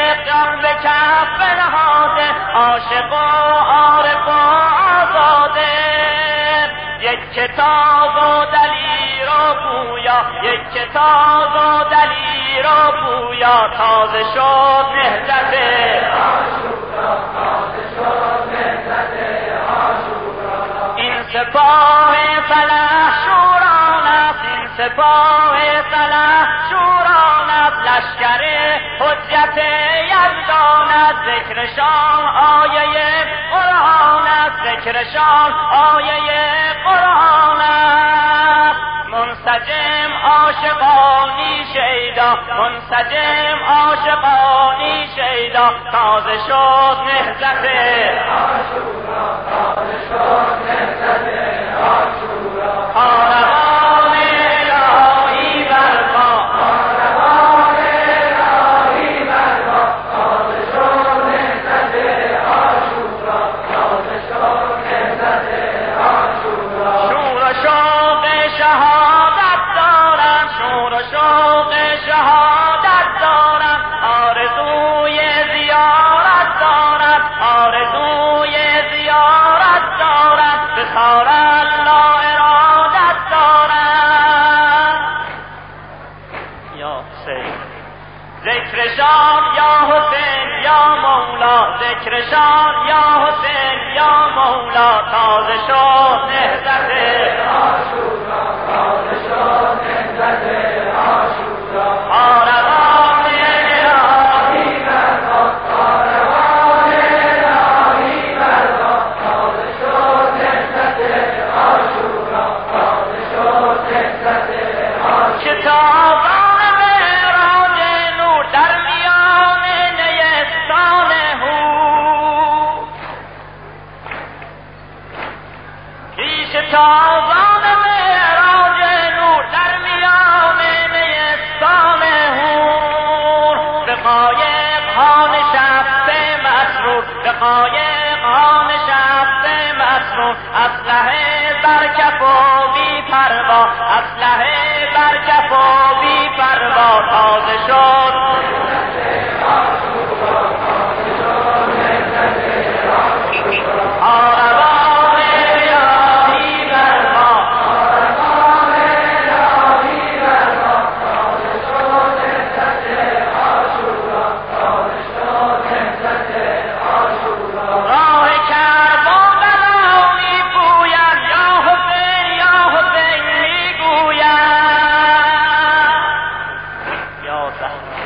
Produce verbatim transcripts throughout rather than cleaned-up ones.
جان به کف نهاده، عاشق و عارف و آزاده. یک کتاب و دلیل و گویا، یک کتاب و دلیل و گویا، تازه شد نهضت عاشورا، تازه شد نهضت عاشورا. این سپاه فلاح شوران است، این سپاه فلاح شوران است، لشکر حجت یزدان است. ذکرشان آیه قرآن است، ذکرشان آیه قرآن است. منسجم عاشقانی شیدا، منسجم عاشقانی شیدا، تازه شد نهضت عاشورا، تازه شد نهضت عاشورا. کاروان الهی برپا، کاروان الهی برپا، تازه شد نهضت عاشورا، تازه شد نهضت عاشورا. شور و شوق شهادت دارم، شور و شوق شهادت دارم، آرزوی زیارت دارم، آرزوی زیارت دارم، به خار الله ارادت دارم. یا حسین ذکرشان، یا حسین یا مولا، ذکرشان یا حسین یا مولا، تازه شد نهضت عاشورا، تازه شد نهضت عاشورا. کاروان الهی برپا، کاروان الهی برپا، تازه شد نهضت عاشورا، تازه شد نهضت عاشورا. کتابان معراج نور در میان نیستان هو، پیش تابان معراج نور در میان نیستان هور. به قایق ها نشسته مسرور، به قایق ها نشسته مسرور، اسلحه بر کف و بی پروا، اسلحه بر کف و بی پروا، تازه شد کاروان الهی برپا، کاروان الهی برپا، تازه شد نهضت عاشورا، تازه شد نهضت عاشورا. راه کربلا می‌پوید، یا حسین یا حسین می‌گوید، یا زهرا.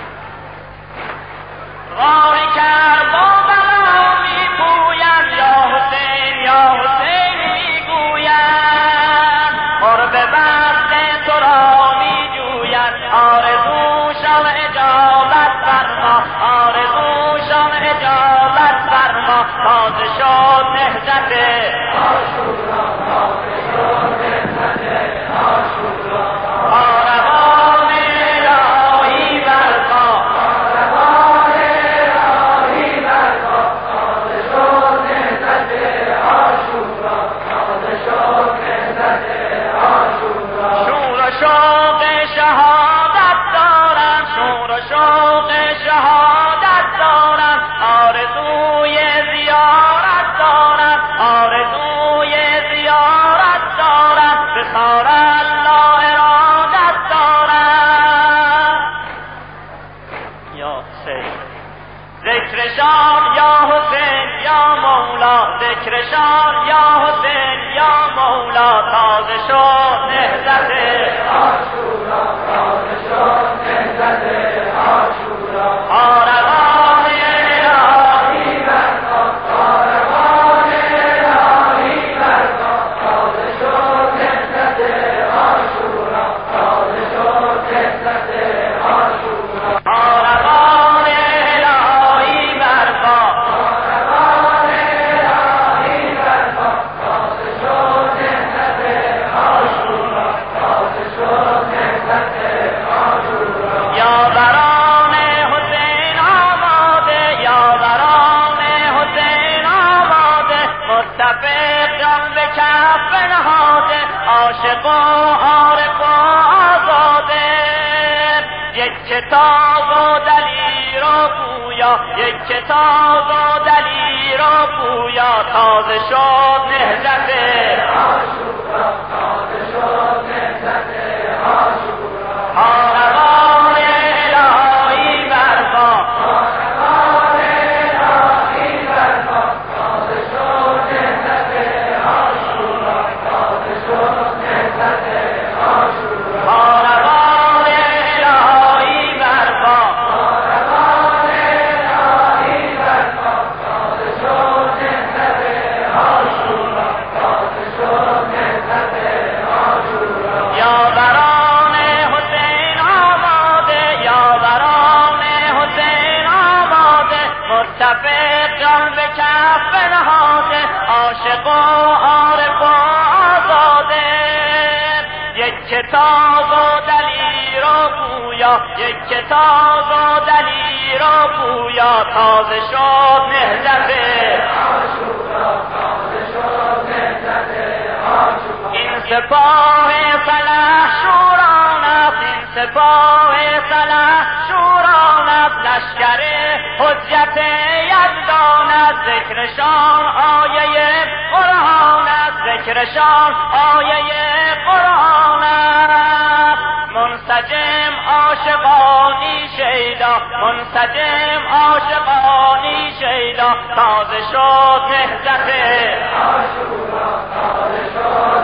راه کربلا می‌پوید، یا حسین یا حسین می‌گوید، قرب وصل تو را می‌جوید، آرزوشان اجابت فرما، آرزوشان اجابت فرما، تازه شد نهضت عاشورا، تازه شد نهضت عاشورا. کاروان الهی برپا، کاروان الهی برپا، تازه شد نهضت عاشورا، تازه شد نهضت عاشورا. شور و شوق شهادت دارم، شور و شوق شهادت دارم، آرزوی زیارت دارم، آرزوی زیارت دارم، به خار الله ارادت دارم. یا حسین ذکرشان، یا حسین یا مولا، ذکرشان یا حسین یا مولا، تازه شد نهضت عاشورا، تازه شد نهضت عاشورا. کاروان الهی برپا، کاروان الهی برپا، تازه شد نهضت عاشورا، تازه شد نهضت عاشورا. کاروان الهی برپا، کاروان الهی برپا، تازه شد نهضت عاشورا، تازه شد نهضت عاشورا. یاوران حسین آماده، یاوران حسین آماده، متفق جان به کف نهاده، عاشق و عارف و آزاده. یک کتاب و دلیل و گویا، پویا، یک کتاب و دلیر و پویا، تازه شد نهضت عاشورا، تازه شد نهضت عاشورا. کاروان الهی برپا، کاروان الهی برپا، تازه شد نهضت عاشورا، تازه شد نهضت عاشورا. کاروان الهی برپا، کاروان الهی برپا، تازه شد نهضت عاشورا، تازه شد نهضت عاشورا. یاوران حسین آماده، یاوران حسین آماده، متفق جان به کف نهاده، عاشق و عارف و آزاده. یک کتاب و دلیر و پویا، یک کتاب و دلیر و پویا، تازه شد نهضت عاشورا، تازه شد نهضت عاشورا. این سپاه فلاح شوران است، این سپاه فلاح شوران است، لشکر حجت یزدان است، ذکرشان آیه قرآن است، ذکرشان آیه قرآن است. منسجم عاشقانی شیدا، منسجم عاشقانی شیدا، تازه شد نهضت عاشورا، تازه شد